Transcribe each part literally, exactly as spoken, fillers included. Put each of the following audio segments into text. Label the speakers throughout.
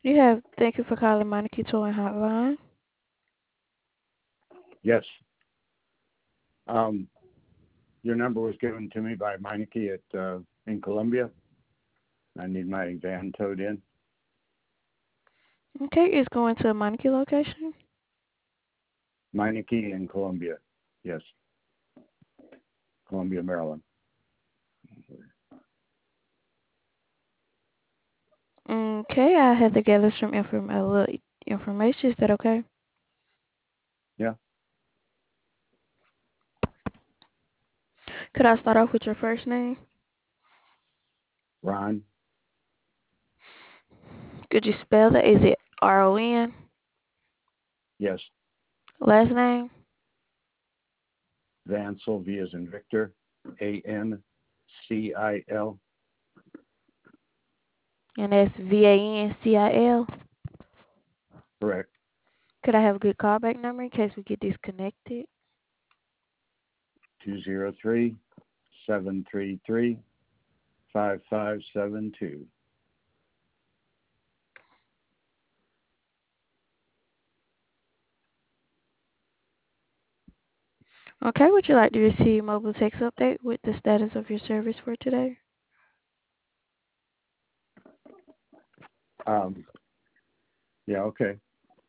Speaker 1: You have, thank you for calling Monarchy Towing Hotline.
Speaker 2: Yes. Um, your number was given to me by Meineke at uh, in Columbia. I need my van towed in.
Speaker 1: Okay, it's going to a Monarchy location.
Speaker 2: Meineke in Columbia. Yes. Columbia, Maryland.
Speaker 1: Okay, I have to gather some inform a little information. Is that okay?
Speaker 2: Yeah.
Speaker 1: Could I start off with your first name?
Speaker 2: Ron.
Speaker 1: Could you spell that? Is it R O N?
Speaker 2: Yes.
Speaker 1: Last name?
Speaker 2: Vancil, V as in Victor. A N C I L.
Speaker 1: And that's V A N C I L.
Speaker 2: Correct.
Speaker 1: Could I have a good callback number in case we get disconnected?
Speaker 2: Two zero three seven three three five five seven two.
Speaker 1: Okay, would you like to receive mobile text update with the status of your service for today?
Speaker 2: Um, yeah, okay.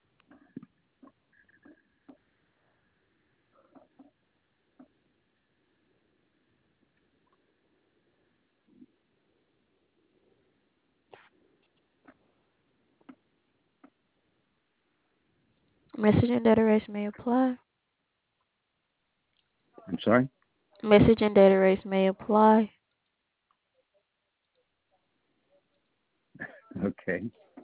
Speaker 1: Messaging data rates may apply.
Speaker 2: I'm sorry?
Speaker 1: Messaging data rates may apply.
Speaker 2: Okay.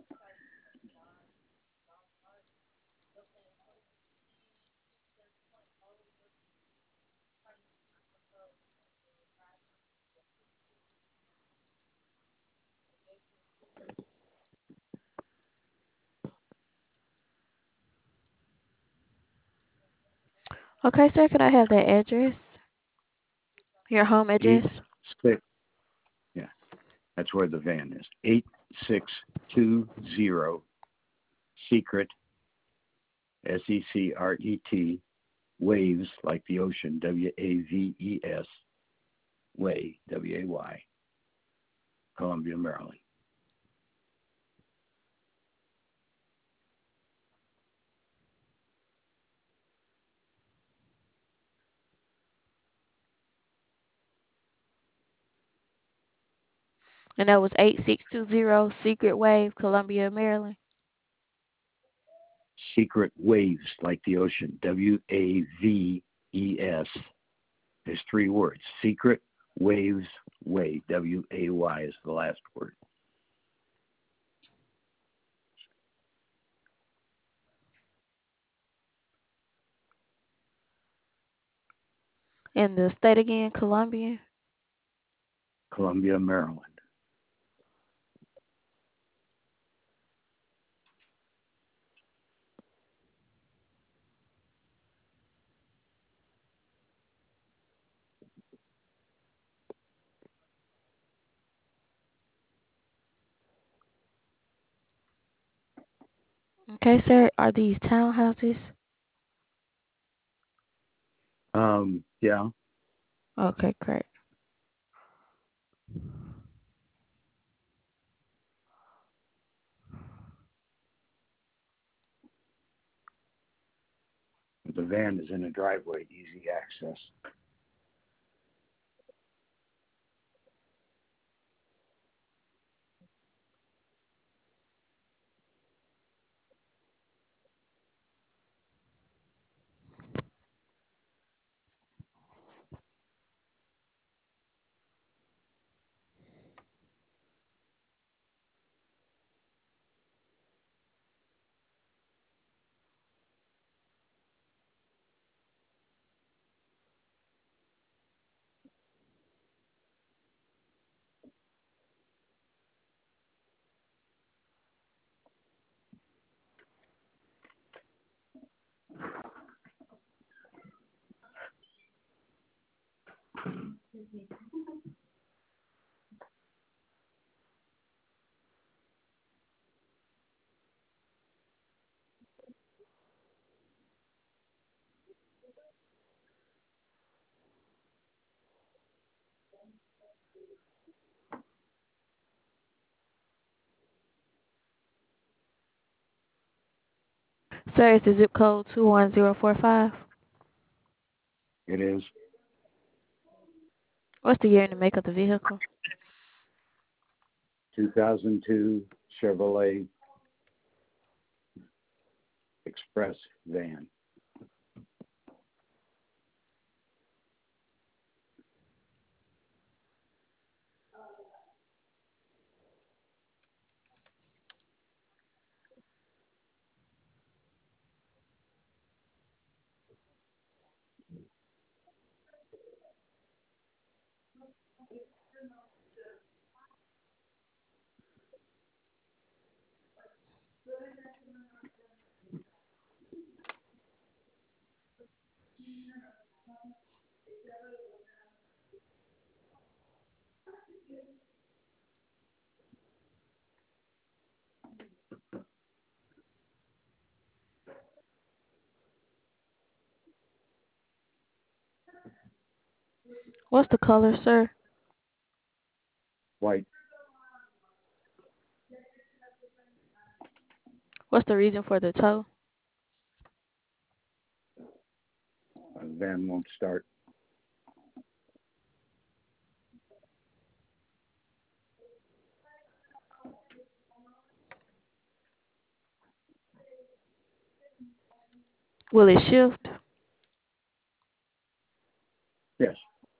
Speaker 1: Okay, sir, could I have that address? Your home
Speaker 2: Eight
Speaker 1: address?
Speaker 2: six. Yeah, that's where the van is. Eight six two zero Secret, S E C R E T, Waves, like the ocean, W A V E S, Way, W A Y, Columbia, Maryland.
Speaker 1: And that was eight six two zero Secret Wave, Columbia, Maryland.
Speaker 2: Secret Waves, like the ocean, W A V E S. There's three words. Secret Waves, Way, W A Y is the last word.
Speaker 1: And the state again, Columbia.
Speaker 2: Columbia, Maryland.
Speaker 1: Okay, sir, are these townhouses?
Speaker 2: Um, yeah,
Speaker 1: Okay, great.
Speaker 2: the van is in a driveway, easy access.
Speaker 1: Sir, is the zip code two one zero four five?
Speaker 2: It is
Speaker 1: What's the year and the make of the vehicle?
Speaker 2: two thousand two Chevrolet Express van.
Speaker 1: What's the color, sir?
Speaker 2: White.
Speaker 1: What's the reason for the tow?
Speaker 2: The van won't start.
Speaker 1: Will it shift?
Speaker 2: Yes.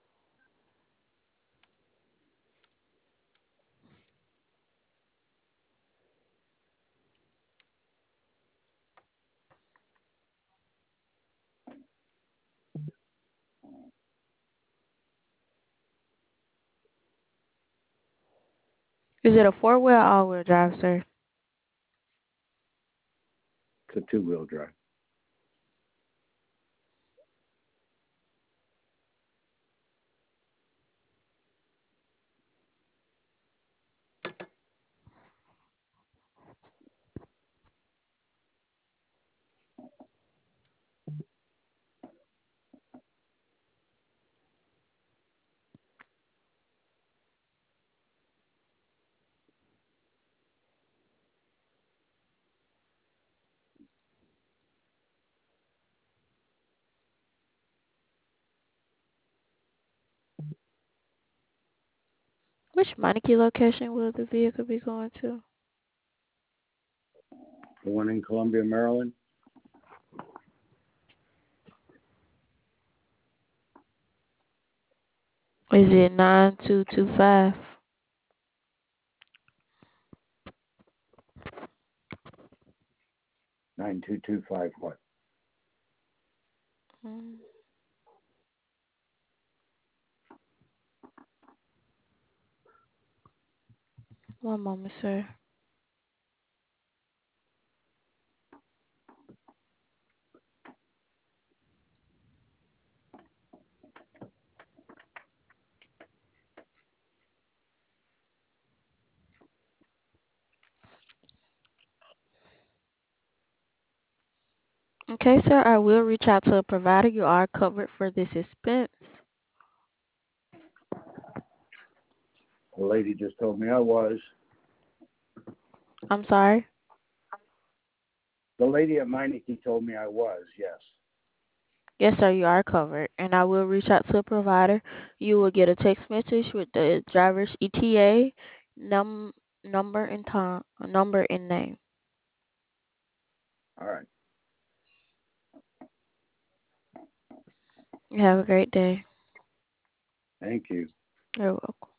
Speaker 1: Is it a four-wheel or all-wheel drive, sir?
Speaker 2: It's a two-wheel drive.
Speaker 1: Which Meineke location will the vehicle be going to?
Speaker 2: The one in Columbia, Maryland.
Speaker 1: Is it nine two two five?
Speaker 2: nine two two five what?
Speaker 1: Mm. One moment, sir. Okay, sir, I will reach out to a provider. You are covered for this expense.
Speaker 2: The lady just told me I was.
Speaker 1: I'm sorry.
Speaker 2: The lady at Meineke told me I was, yes.
Speaker 1: Yes, sir, you are covered. And I will reach out to a provider. You will get a text message with the driver's E T A, num number and time, number and name.
Speaker 2: All right.
Speaker 1: You have a great day.
Speaker 2: Thank you.
Speaker 1: You're welcome.